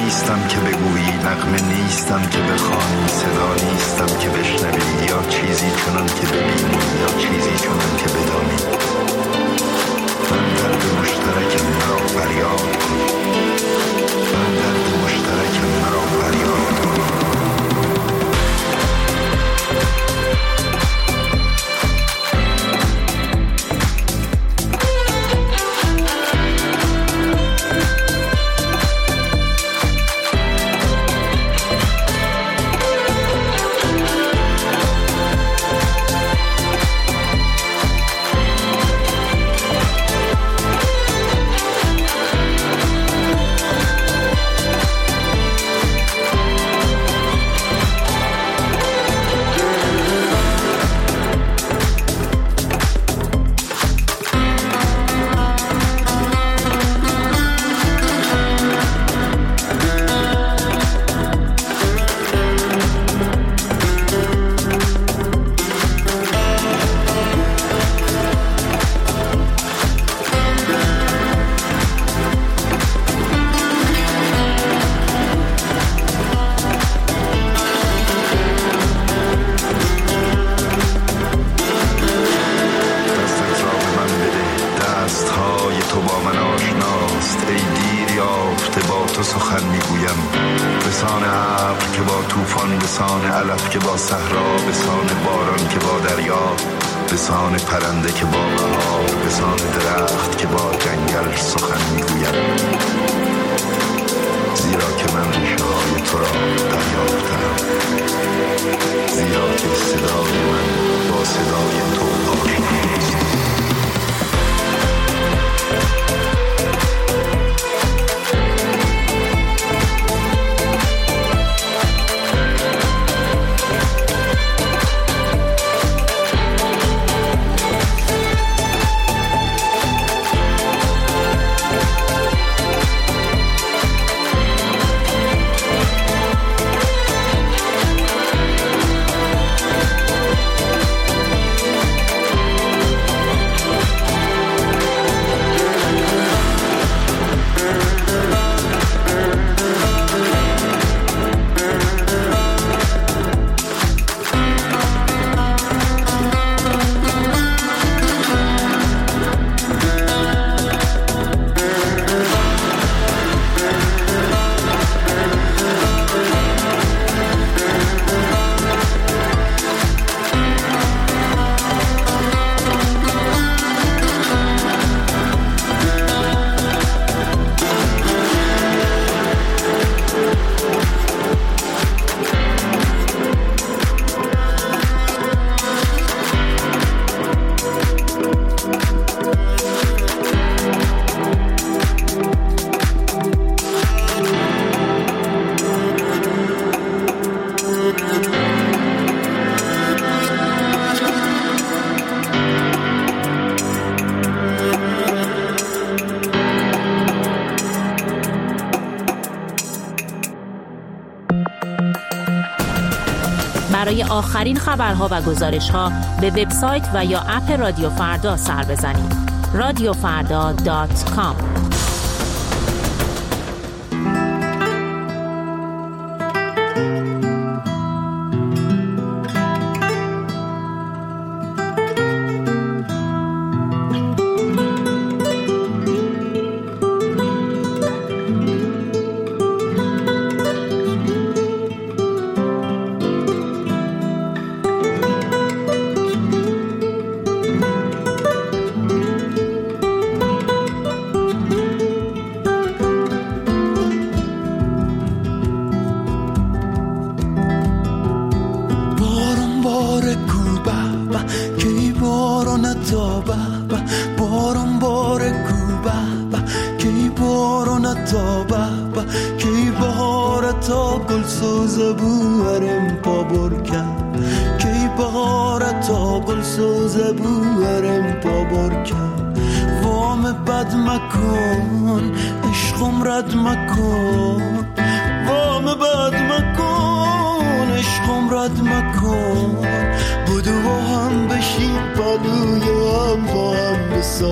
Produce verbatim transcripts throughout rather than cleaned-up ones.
نیستم که بگویی، نغمه نیستم که بخوانی، صدا نیستم که بشنوی، یا چیزی چنان که ببینی یا چیزی چنان که بدانی. من درد مشترکم مرا فریاد کن، من درد مشترکم مرا فریاد کن. برای آخرین خبرها و گزارش‌ها به وبسایت و یا اپ رادیو فردا سر بزنید. رادیو فردا دات کام.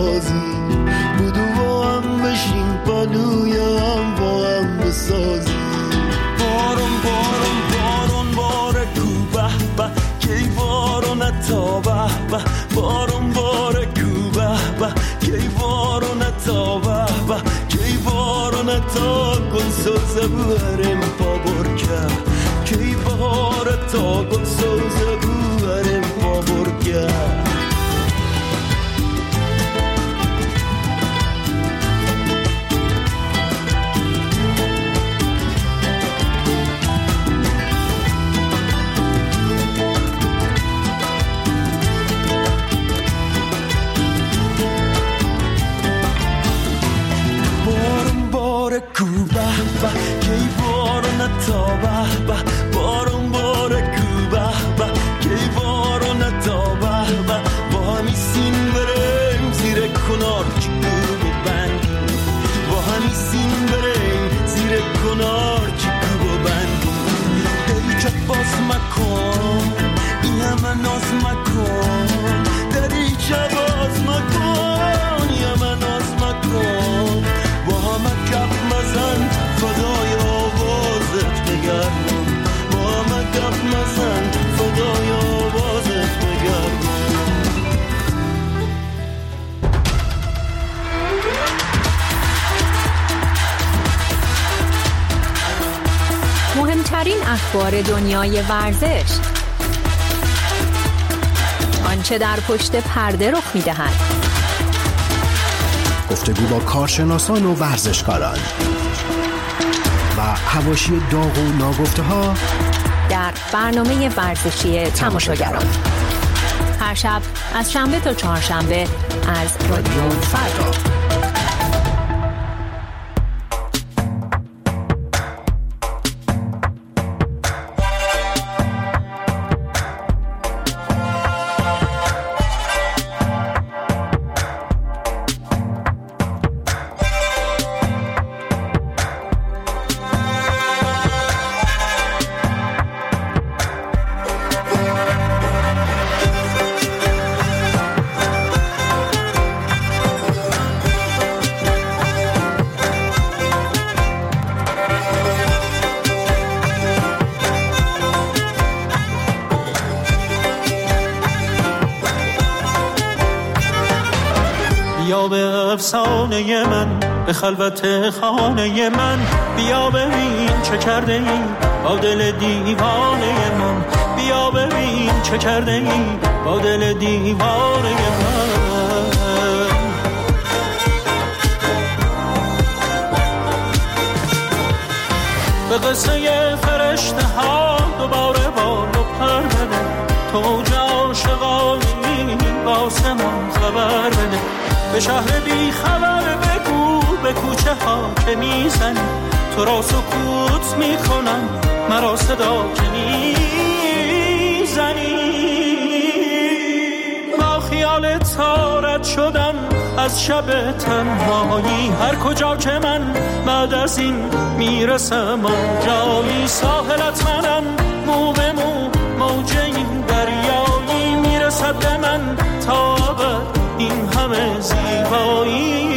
بودو با هم بشین پلوی هم با هم بسازی. ta con soza buarem pa borka ki bahar ta con soza buarem pa borka Cuba, ba, ki baro nata ba, ba, baron baro Cuba, ba, ki baro nata ba, ba, ba hamisin berem zire konar Cuba band, ba hamisin berem zire konar Cuba band. Dericha bas makon, iyama naz makon, dericha bas makon, iyama naz makon. با هم کف مزن فدای آوازت بگردم با هم کف مزن فدای آوازت بگردم مهمترین اخبار دنیای ورزش، آنچه در پشت پرده رخ می‌دهد، گفتگو با کارشناسان و ورزشکاران و حواشی داغ و ناگفته ها در برنامه ورزشی تماشاگران هر شب از شنبه تا چهارشنبه از رادیو فردا. بیا به افسانه من، به خلوت خانه من، بیا ببین چه کرده ای با دل دیوانه من، بیا ببین چه کرده ای با دل دیوانه من. به قصه فرشته ها دوباره بال و پر بده، تو عاشقانی واسه من خبر بده، به شهر بی خبر بگو به کوچه ها که میزنی، تو را سکوت میکنم مرا صدا که میزنی. با خیال تارت شدم از شب تنهایی، هر کجا که من بعد از این میرسم آنجایی، ساحلت منم مو به مو موج این دریایی، میرسد به من تا ابد این همه زیبایی.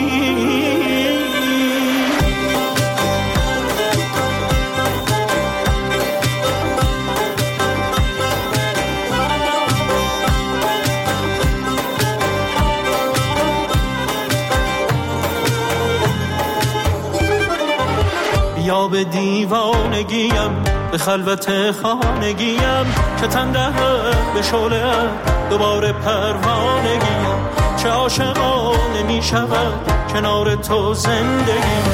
بیا به دیوانگیم، به خلوت خانگیم، که تن دهد به شعله دوباره پروانگیم، چه عاشقانه می شود کنار تو زندگیم.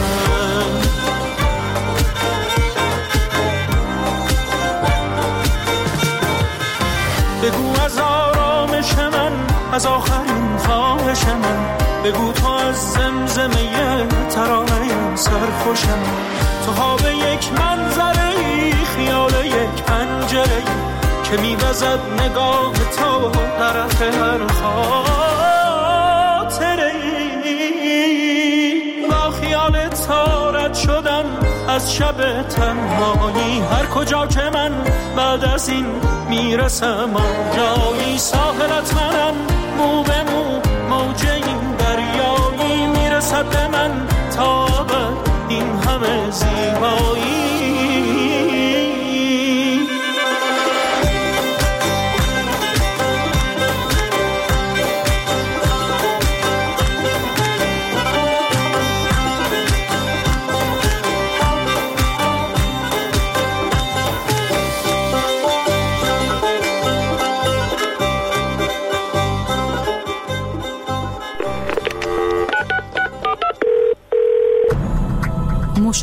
بگو از آرامش من، از آخرین خواهش من، بگو تو از زمزمه ترانه سرخوشم، تو ها به یک منظره، خیال یک پنجره که میوزد نگاه تو طرف هر خاطره. با خیال تارت شدم از شب تنهایی، هر کجا که من بعد از این میرسم آنجایی، ساحلت منم مو به مو موج این دریایی، میرسد به من تا ابد این همه زیبایی.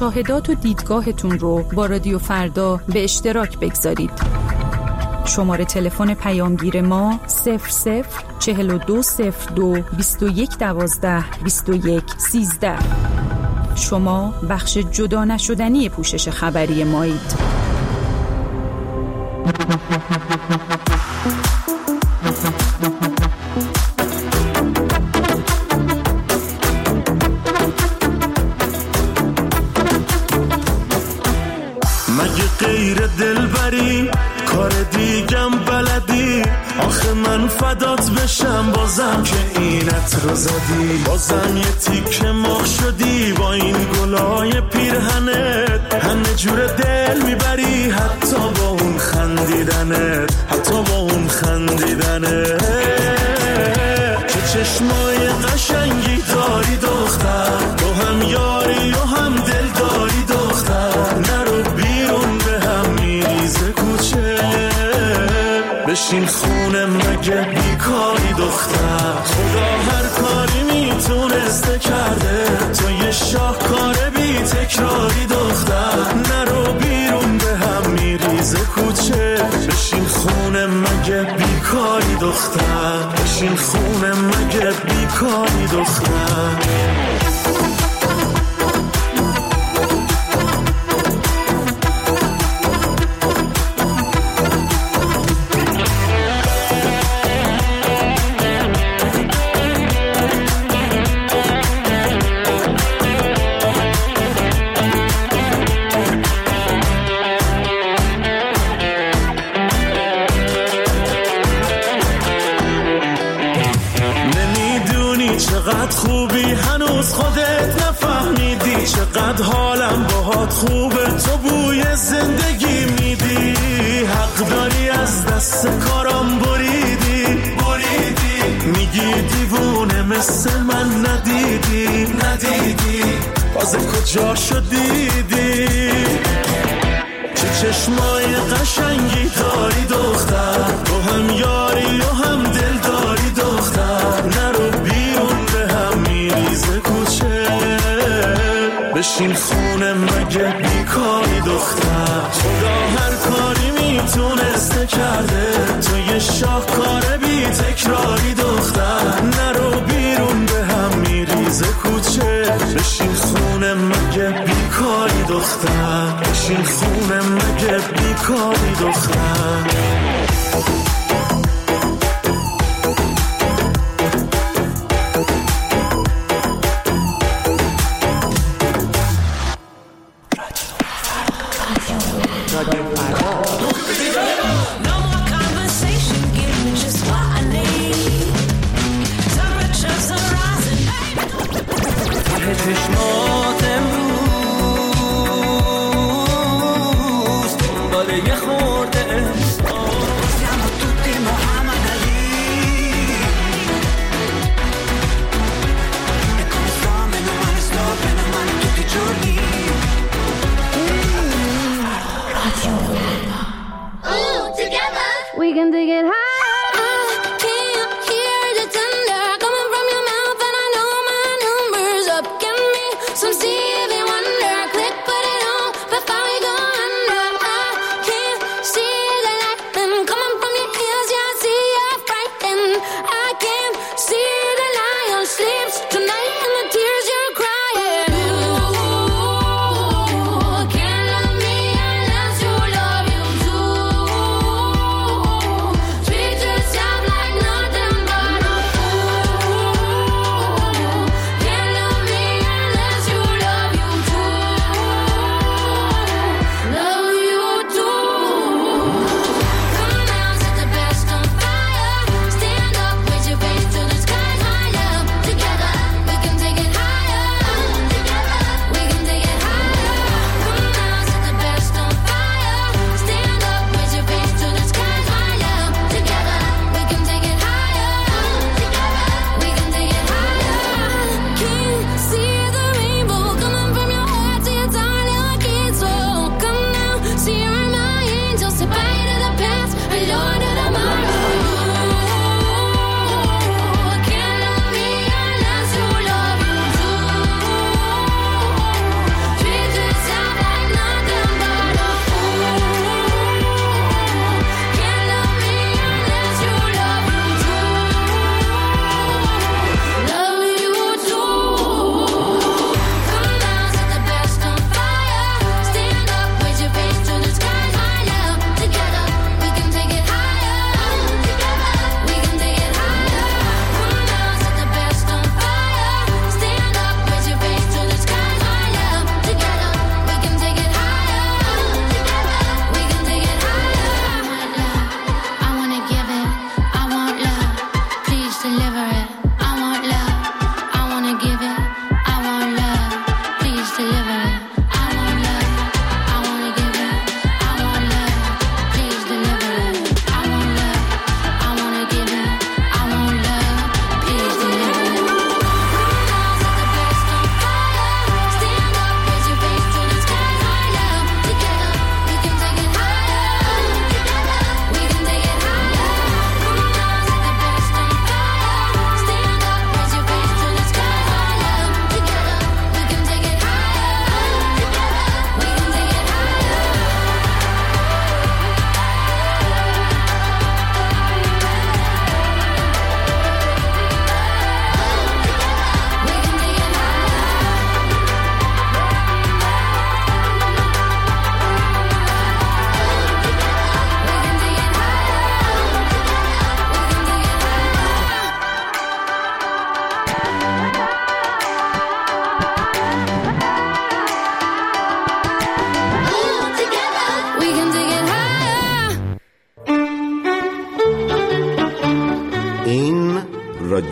مشاهدات و دیدگاهتون رو با رادیو فردا به اشتراک بگذارید. شماره تلفن پیامگیر ما صفر صفر چهل و دو صفر دو بیست و یک دوازده بیست و یک سیزده. شما بخش جدا نشدنی پوشش خبری مایید. مگه غیر دلبری کار دیگم بلدی؟ آخه من فدات بشم بازم که اینت رو زدی، بازم یه تیکه مخ شدی با این گلای پیرهنت، همه جور دل میبری حتی با اون خندیدنت، حتی با اون خندیدنت. چه چشمای قشنگی داری دختر، تو هم یاری و هم دل داری دختر، نرو بیرون به هم میریزه کوچه، بشین خونه مگه بیکاری دختر. خدا هر کاری میتونسته کرده، تو یه شاهکار بی تکراری دختر، نرو بیرون به هم میریزه کوچه، بشین خونه مگه بیکاری دختر، بشین خونه مگه بیکاری دختر. چقدر خوبی هنوز خودت نفهمیدی، چقدر حالم باهات خوبه تو بوی زندگی میدی، حق داری از دست کارم بریدی بریدی، میگی دیوونه مثل من ندیدی ندیدی، باز کجا شدیدی؟ چه چشمای قشنگی داری دختر، تو هم یاری و هم دل داری دختر، نرو بیرون به هم میریزه کوچه، بشین خونه مگه بیکاری دختر. خدا هر کاری میتونسته کرده، تو یه شاهکار بی تکراری دختر، نرو بیرون به هم میریزه کوچه، بشین خونه مگه بیکاری دختر، بشین خونه مگه بیکاری دختر. چشمات امروز دنبال یه خورده siamo tutti Muhammad Ali e come sto meno male sto meno male tutti i giorni. Radio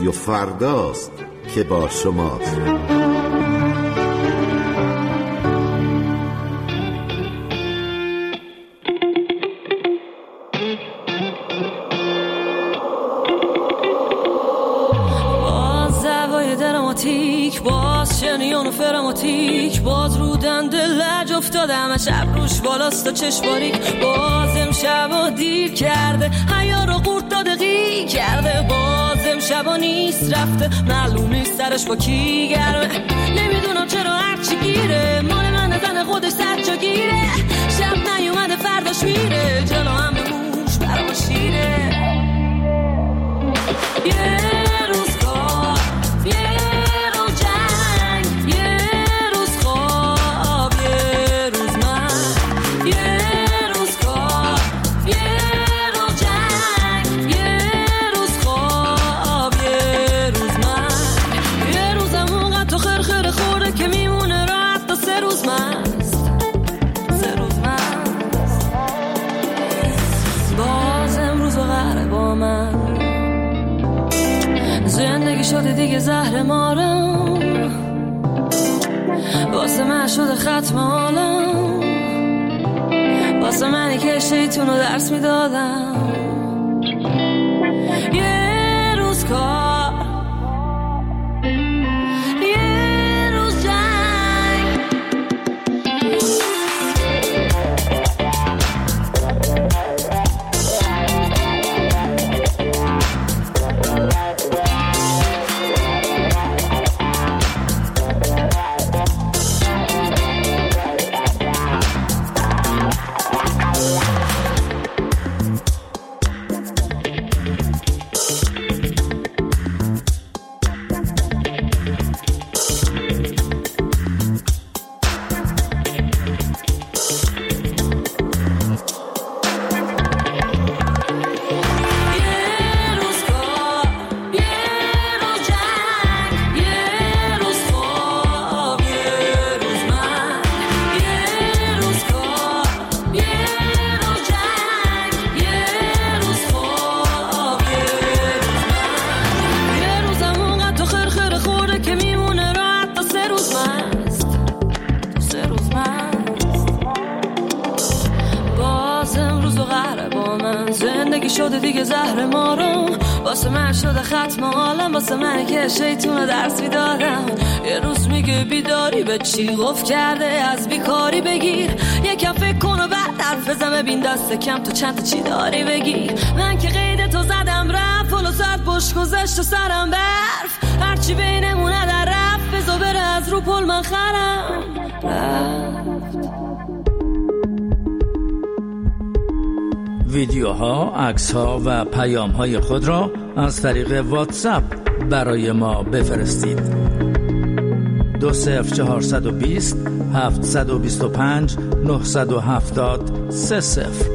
رادیو فرداست که با شماست. باز شنیان و فراماتیک، باز رو دنده لج افتاده همه شب روش بالاست و چشم باریک. باز امشبا دیر کرده حیا رو قورت داده غی کرده. باز امشبا نیست رفته معلوم نیست سرش با کی گرمه. نمیدونم چرا هرچی گیره مال من زن خودش سر جا گیره. شب نیومده فرداش میره جلو هم به موش برام شیره. یه روز کار یه شده دیگه زهر مارم، واسه من شده ختم حالم، واسه منی که شیطونو درس میدادم. یه روز کار یه روز جنگ. شده دیگه زهر مارم، واسه من شده ختم عالم، واسه من که شیطون درس میدادم. یه روز میگه بیداری به چی قف کرده از بیکاری بگیر، یکم فکر کن و بعد حرف بزن ببین دست کم تو چند تا چی داری بگیر. من که قید تو زدم رفت پلو ساعت بش گذشت و سرم برف، هرچی بینمونه در رفت بزا بره از رو پل من خرم رفت. ویدیوها، عکس‌ها و پیام‌های خود را از طریق واتساپ برای ما بفرستید. دو صفر چهارصد و بیست هفتصد و بیست و پنج نهصد و هفتاد سه صفر.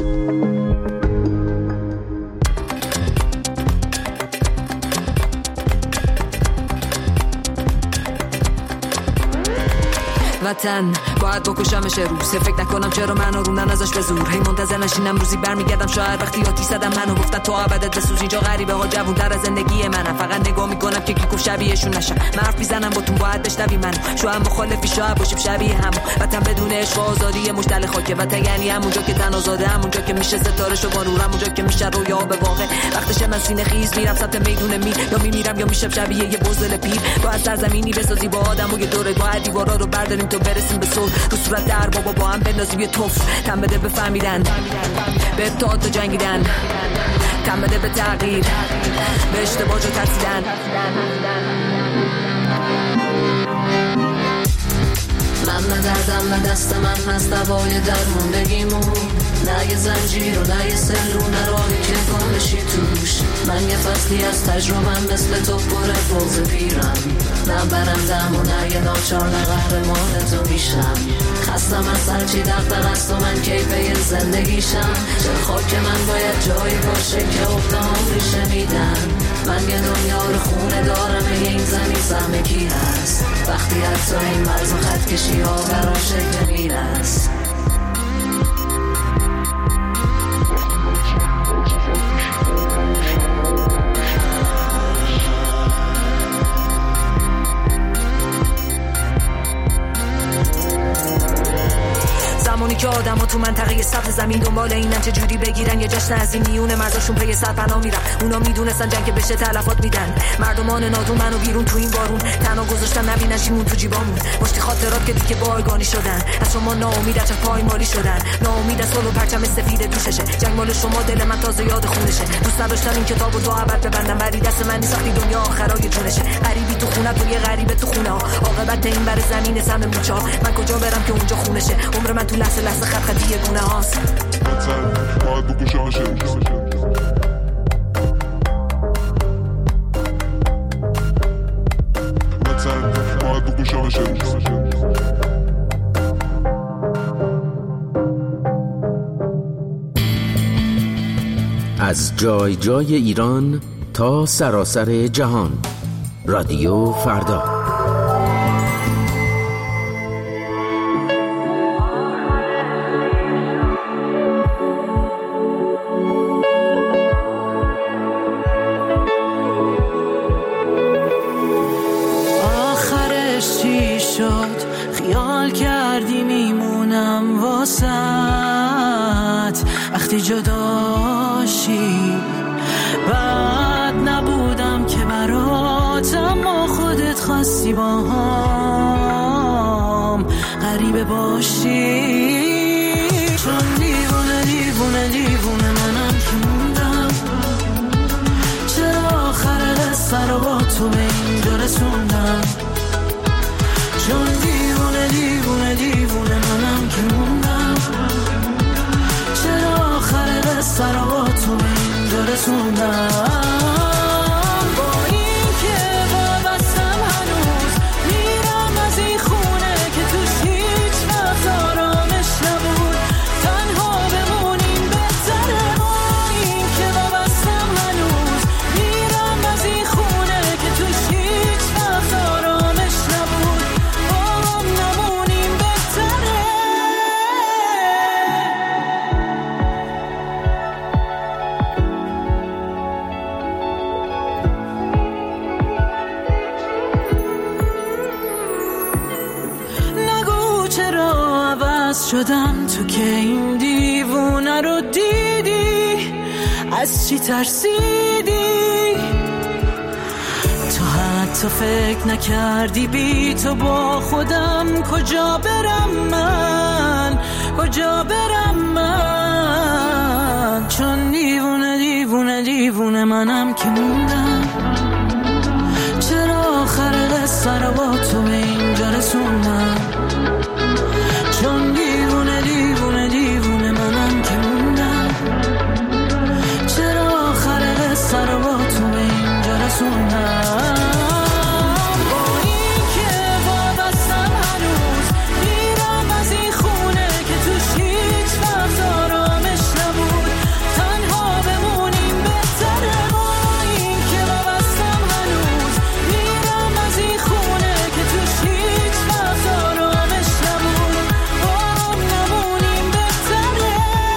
وطن باید بکشمش روز، فکر نکنم چرا منو روندن ازش به زور. هی منتظر نشینم روزی برمیگردم شاید وقتی آتی زدم منو گفتن تو ابدت بسوز. اینجا غریبه ها جوون‌تر از زندگی منم، فقط نگاه میکنم که کی گفت شبیهشون نشم. من حرف میزنم باتون باید بشنوی منو، شاید مخالفی شاید باشیم شبیه هم. وطن بدون عشق و آزادی مشتل خاکه، وطن یعنی همونجا که تن آزاده، همونجا که میشه ستاره شو با نور، همونجا که میشه رویا به واقع. وقتشه من سینه خیز میرم سمت میدون میر، یا میمیرم یا میشم شبیه یه بزدل پیر. باید سرزمینی بسازی با آدمو یه دوره، باید دیوارا رو برداریم تو برسیم به صلح، رو صورت در بابا با هم بندازیم یه توف. تن بده بفهمیدن به ابتعاد و جنگیدن، تن بده به تغییر به اشتباه جو ترسیدن. من نه دردم نه دست من از دوای درموندگیمون، نه یه زنجیر و نه یه سلو، نه راهی که گمشی توش. من یه فصلی از تجربم مثل تو پر فوز پیرم، نه برندم و نه یه ناچار، نه قهرمان تو میشم. خستم از هرچی دغدغه است و من کیفه زندگیشم. چه خاک من باید جایی باشه که افتام ریشه میدن. من یه دنیا رو خونه دارم، این زمین سهم کی هست وقتی حتی این مرز و خط کشی ها برام شکل میرست. زمانی که آدما تو منطقه سبز زمین دنبال اینن چه جوری بگیرن یه جشن از این میونه مرزاشون پی سرپناه میرن. اونا میدونستن جنگ بشه تلفات میدن. مردمان نادون منو بیرون تو این بارون تنها گذاشتن نبینن شیمون تو جیبامون. مشتی خاطرات که دیگه بایگانی شدن. از شما ناامید از پایمالی شدن. ناامید از صلح و پرچم سفید دوششه. جنگ مال شما دل من تازه یاد خونشه. دوست نداشتم این کتابو تو ابد ببندم ولی دست من نیست وقتی دنیا آخرای جونشه. غریبی تو خونه تو یه غریبه تو خونه ها. عاقبت این بر زمین سم موچا. من کجا برم که اونجا خونشه. عمر من تو لحظه لحظه خط خطی یه گونه هاست. باید بکشمش باید بکشمش از جای جای ایران تا سراسر جهان. رادیو فردا. آخرش چی شد؟ خیال کردی میمونم واسط وقتی جداشی. بعد نبودم که برات اما خودت خواستی با هم غریبه باشی. چون دیوونه دیوونه دیوونه منم که موندم. چرا آخر قصه رو با تو به اینجا رسوندم. چون دیوونه دیوونه دیوونه منم که موندم. چرا آخر قصه رو با تو به اینجا رسوندم. با این که وابستم هنوز میرم از این خونه که توش هیچ وقت آرامش نبود. تنها بمونیم بهتره. با این که وابستم هنوز میرم از این خونه که توش هیچ وقت آرامش نبود. با هم نمونیم بهتره. نگو چرا عوض شدم تو که این دیوونه رو دیدی. از چی ترسیدی؟ تو حتی فکر نکردی بی تو با خودم کجا برم من. کجا برم من. چون دیوونه دیوونه دیوونه منم که موندم. چرا آخر قصه رو با تو به اینجا رسوندم. چون دیوونه دیوونه دیوونه منم که موندم. چرا آخر قصه رو با تو به اینجا رسوندم. با این که وابستم هنوز میرم از این خونه که توش هیچ وقت آرامش نبود. تنها بمونیم بهتره. با این که وابستم هنوز میرم از این خونه که توش هیچ وقت آرامش نبود. با هم نمونیم بهتره.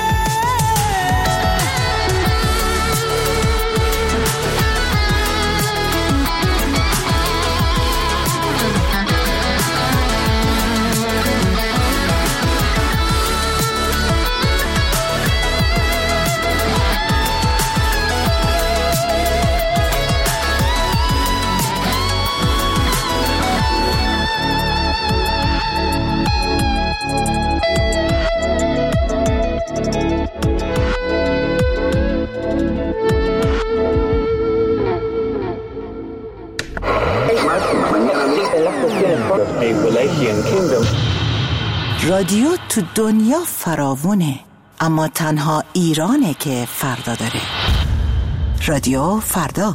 رادیو تو دنیا فراوونه اما تنها ایرانه که فردا داره. رادیو فردا.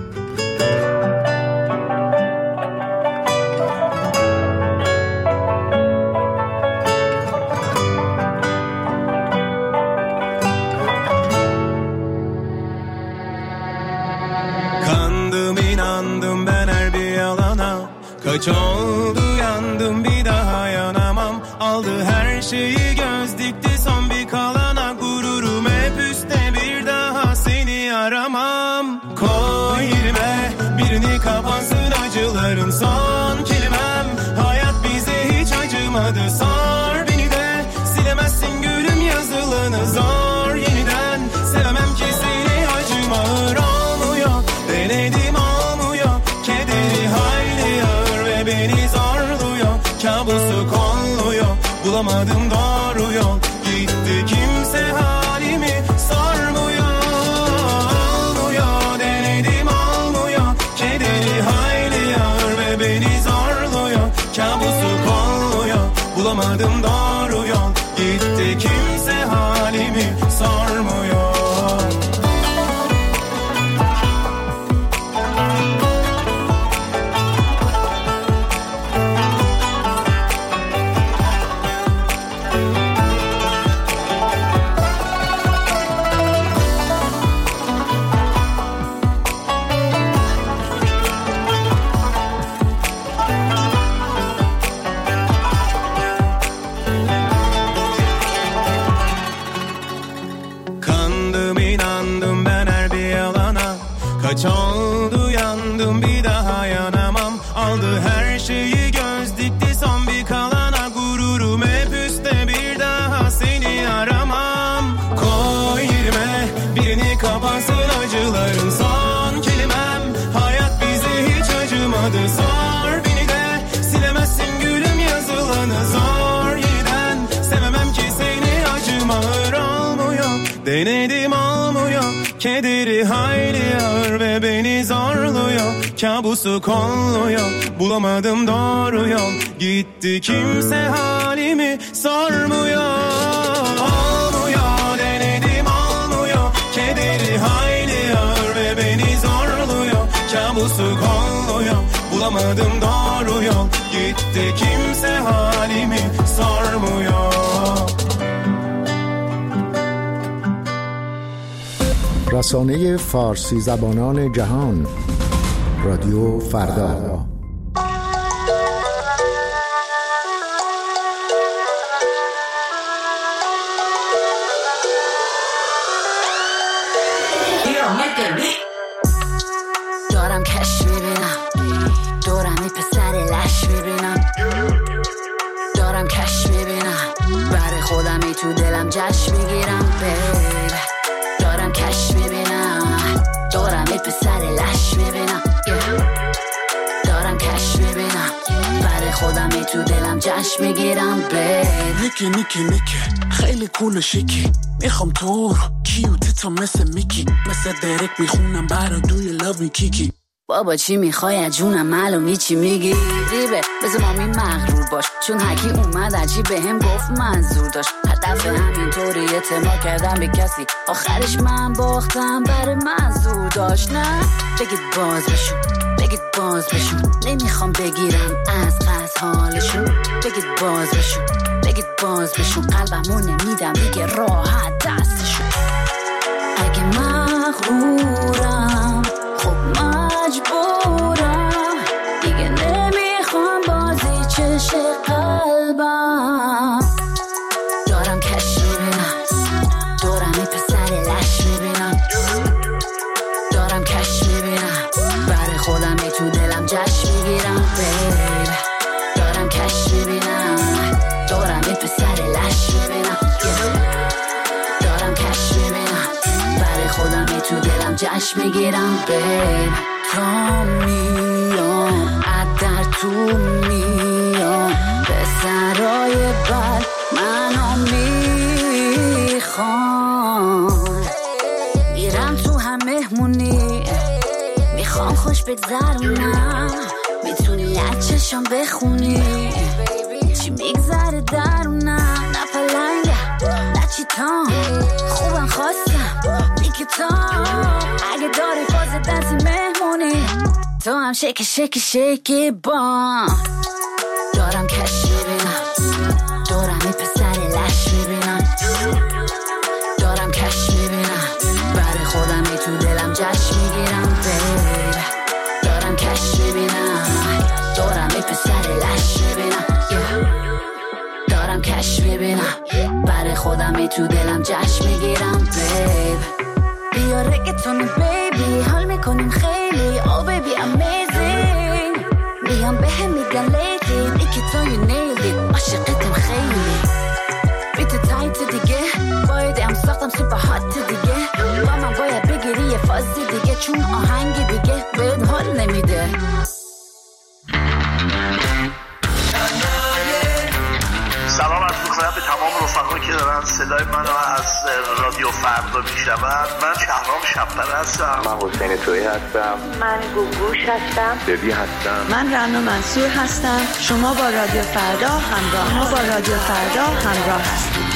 Kandım inandım ben her bir yalana. Kaç oldu yandım bir daha yanamam. Aldı her şeyi göz dikti son bir kalana. Gururum hep üstte bir daha seni aramam. Koy yerime birini kapansın acılarım son kelimem. Hayat bize hiç acımadı sor beni de silemem. Bulamadım doğru yol, gitti kimse halimi sormuyor. Olmuyor, denedim olmuyor, kederi hayli ağır ve beni zorluyor. Kabusu kolluyor, bulamadım doğru yol, gitti kimse halimi sormuyor. Kaç oldu yandım bir daha yanamam. Aldı her şeyi göz dikti son bir kalana. Gururum hep üstte bir daha seni aramam. Koy yerime birini kapansın acıların son kelimem. Hayat bize hiç acımadı, sor beni de silemezsin gülüm yazılanı. Zor yeniden sevemem ki seni, acım ağır olmuyor. Denedim olmuyor, kederi hayli ağır ve beni zorluyor. Kabusu kolluyor, bulamadım doğru yol, gitti kimse halimi sormuyor. Olmuyor, denedim olmuyor, kederi hayli ağır ve beni zorluyor. Kabusu kolluyor, bulamadım doğru yol, gitti kimse halimi sormuyor. رسانه فارسی زبانان جهان، رادیو فردا. دارم کش میبینم، دورم ای پسر لش میبینم. دارم کش میبینم، برای خودم ای تو دلم جشن میگیرم. بیب دارم کش میبینم، دورم ای پسر لش میبینم. دارم کش میبینم، برای خودم ای تو دلم جشن میگیرم. بیب نیکی نیکی نیکی خیلی کول و شیکی، میخوام تو رو کیوتتم مثل میکی، مثل درک میخونم برا دوی لو می کیکی. بابا چی میخوای از جونم، معلومی چی میگی ریبه. بذار مامی مغرور باش، چون هکی اومد عجیب به هم گفت منظور داشت. هدف همینطوری اعتماد کردم به کسی، آخرش من باختم برای منظور داشت. نه بگید باز بشون، بگید باز بشون، نمیخوام بگیرم از قصد حالشون. بگید باز بشون، بگید باز بشون، قلبمونه میدم دیگه راحت دستشون. اگه مغرورم خب مجبورم، دیگه نمیخوام بازی چشه قلبم. دارم کش میبینم، دورم ای پسر لش میبینم. دارم کش میبینم، برای خودم ای تو دلم جشن میگیرم. بیب دارم کش میبینم، دورم ای پسر لش میبینم. دارم کش میبینم، برای خودم ای تو دلم جشن میگیرم. بیب تا میام ادر تو میام، پسرای بد منو میخوان. میرم تو هم مهمونی، میخوام خوش بگذرونم. میتونی از چشم بخونی چی میگذره درونم. نه پلنگه نه چیتام، خوبم خواستم میکتام. اگه داری فاز دنسی مهمونی، تو هم شکی شکی شکی بام. دارم کش میبینم، دورم ای پسر لش میبینم. دارم کش میبینم، برای خودم ای تو دلم جشن میگیرم. بیب دارم کش میبینم، دورم ای پسر لش میبینم. دارم کش میبینم، برای خودم ای تو دلم جشن میگیرم. بیب بیا رگتون بیبی، حال میکنیم خیلی. او بیبی امیزینگ، میام به هم میگن لیدی، ای که تو یو نیلی، عاشقتم خیلی. بیت تایت دیگه، باید ام ساختم سوپر هات دیگه. با من باید بگیری یه فازی دیگه، چون آهنگی دیگه بهت حال نمیده. سلام از می‌کنم به تمام رفقا که دارن صدای منو از رادیو فردا میشنون. من شهرام شب‌پره هستم. من حسین تویی هستم. من گوگوش هستم. ببی هستم. من رنا منصور هستم. شما با رادیو فردا همراه. شما با رادیو فردا همراه هستید.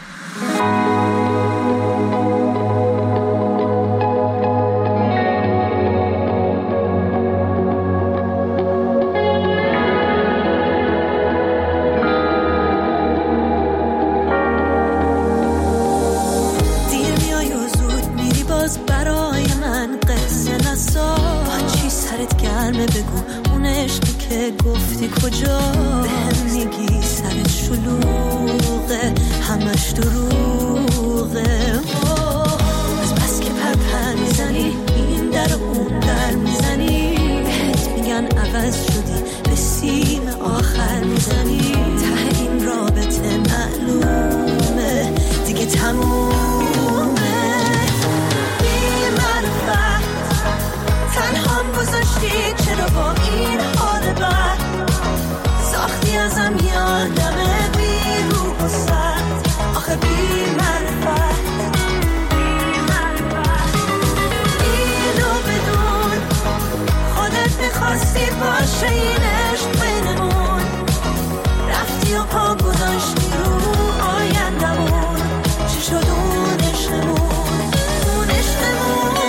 بگو اون عشقی که گفتی کجا بهم میگی سرت شلوغه همش دروغه از بس که پرپر میزنی این در اون در میزنی بهت میگن عوض شدی به سیم آخر میزنی ته این رابطه معلومه دیگه تمومه بی معرفت تنهام گذاشتی چرا با این حال بد ساختی ازم یادمه بی روح و سرد آخه بی معرفت اینو بدون خودت میخواستی باشه این عشق بینمون رفتی و پا گذاشتی رو آیندمون چی شد اون عشقمون اون عشقمون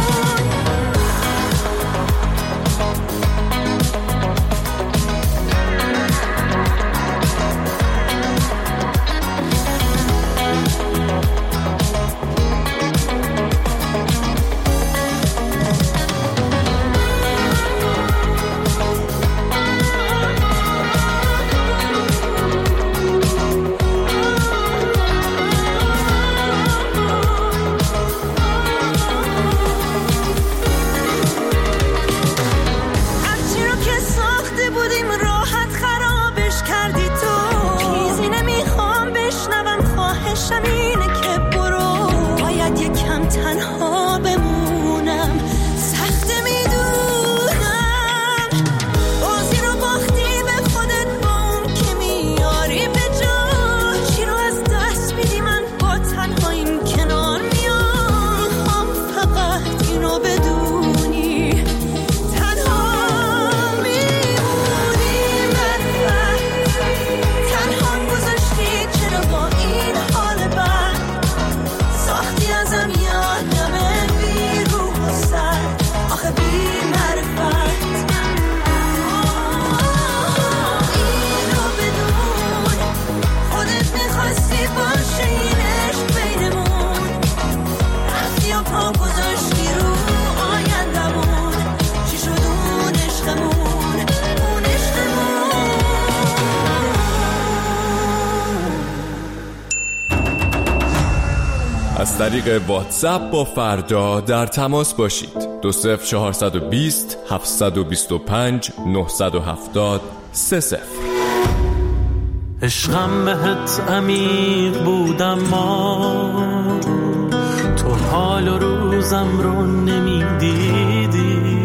شمینه که برو باید یکم تنها بمونم سخته میدونم بازی رو باختی به خودت با اون که میاری به جا چی رو از دست میدی من با تنهاییم کنار میام میخوام فقط اینو بدونی تنها میمونی منفعت تنها گذاشتی چرا با این حال بد ساختی ازم یادمه بی روح و سر آخه بی معرفت اینو بدون خودت میخواستی باشه این عشق بینمون رفتی و پا گذاشتی رو آیندمون چی شد اون عشقمون اون عشقمون از طریق واتساپ با فردا در تماس باشید. دو صفر چهارصد و بیست هفتصد و بیست و پنج نهصد و هفتاد سه صفر. عشقم بهت عمیق بودم ما تو حال و روزم رو نمیدیدی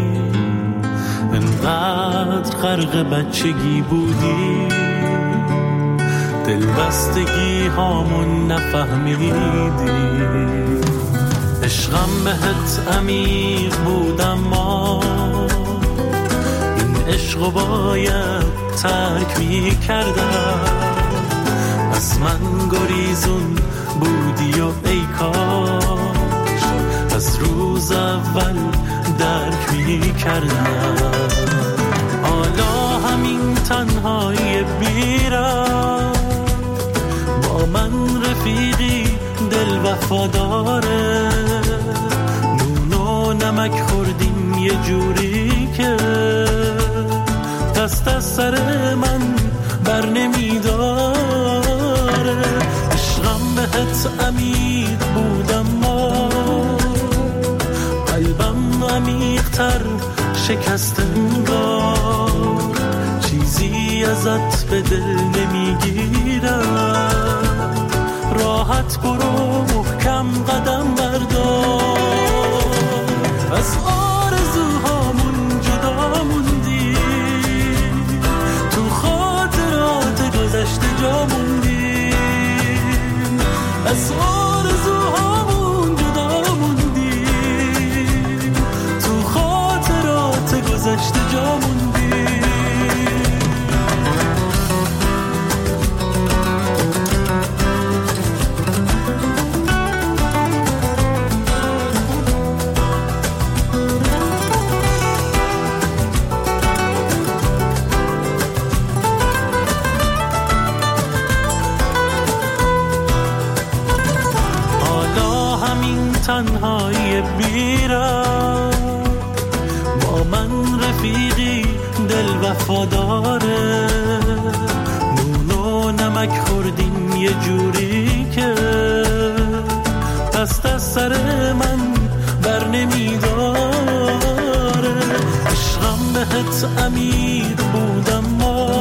انقدر غرق بچگی بودی دل بستگی هامون نفهمیدی عشقم بهت عمیق بودم ما این عشقو باید ترک می کردم از من گریزون بودی و ای کاش از روز اول درک می کردم حالا همین تنهایی بیرم با من رفیقی دل وفاداره نون و نمک خوردیم یه جوری که دست از سر من بر نمیداره عشقم بهت عمیق بودم ما قلبم عمیق‌تر شکست انگار چیزی ازت به دل نمیگیرم راحت برو محکم قدم بردار از آرزوهامون جدا موندی تو خاطرات گذشته جا موندی از آرزوهامون جدا موندی، تو خاطرات گذشته جا موندی. تنهایی بیرم با من رفیقی دل وفاداره، نون و نمک خوردیم یه جوری که دست از سر من بر نمیداره. عشقم بهت عمیق بودم ما،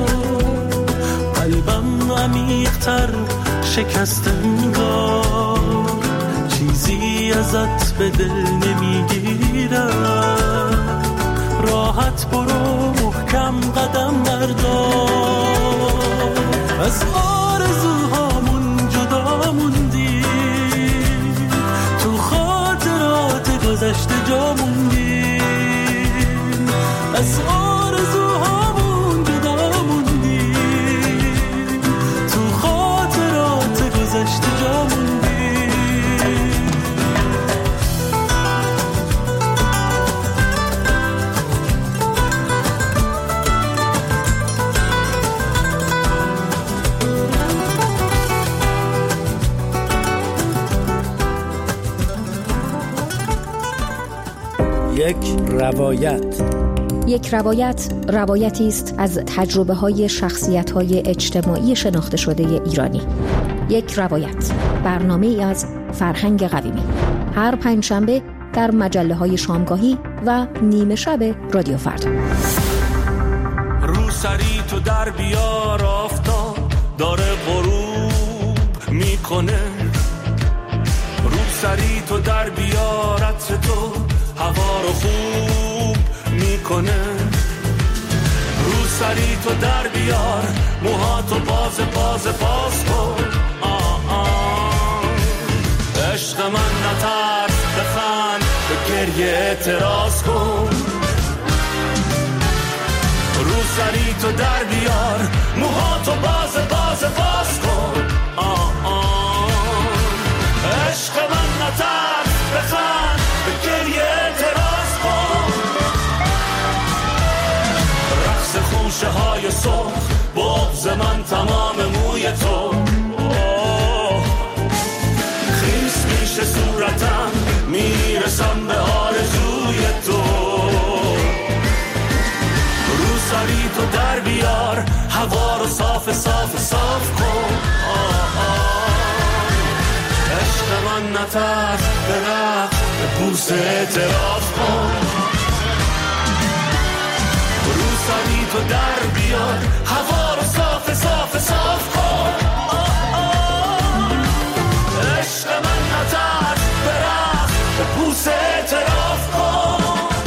قلبم عمیق‌تر شکست انگار، چیزی ازت به دل نمیگیرم. راحت برو محکم قدم بردار، از آرزوهامون جدا موندی، تو خاطرات گذشته جا موندی. از آرزوهامون جدا موندی، تو خاطرات گذشته جا موندی. یک روایت. یک روایت روایتی است از تجربه‌های شخصیت‌های اجتماعی شناخته شده ایرانی. یک روایت، برنامه‌ای از فرهنگ قویمی، هر پنجشنبه در مجله‌های شامگاهی و نیمه شب رادیو فردا. رو سری تو در بیار، آفتاب داره غروب میکنه. رو سری تو در بیار، عطر تو هوا رو خوب میکنه. رو سری تو در بیار، موهاتو باز باز باز کن. آه آه عشق من نترس، بخند، به گریه اعتراض کن. رو سری تو در بیار، موهاتو باز باز باز کن. آه آه عشق من نترس، بخند، به گریه اعتراض کن. رقص خوشه های سرخ، بغض من تمام موی تو. خیس میشه صورتم، میرسم به آرزوی تو. رو سری تو در بیار، هوا رو صاف صاف صاف کن. آه آه عشق من نترس، به رقص، به بوسه اعتراف کن. رو سری تو در بیار، هوا رو صاف صاف صاف کن. آه آه عشق من نترس، به رقص، به بوسه اعتراف کن.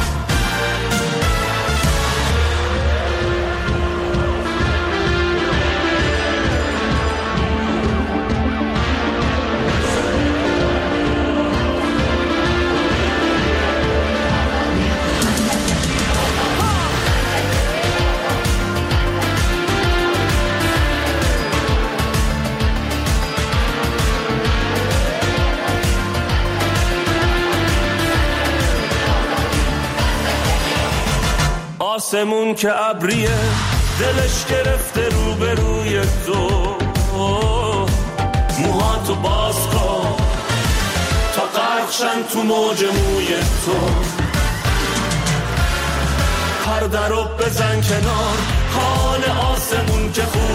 آسمون که ابریه، دلش گرفته رو به روی تو. موهاتو باز کن تا غرقشن تو موج موی تو. پرده رو بزن کنار، حال آسمون که خوب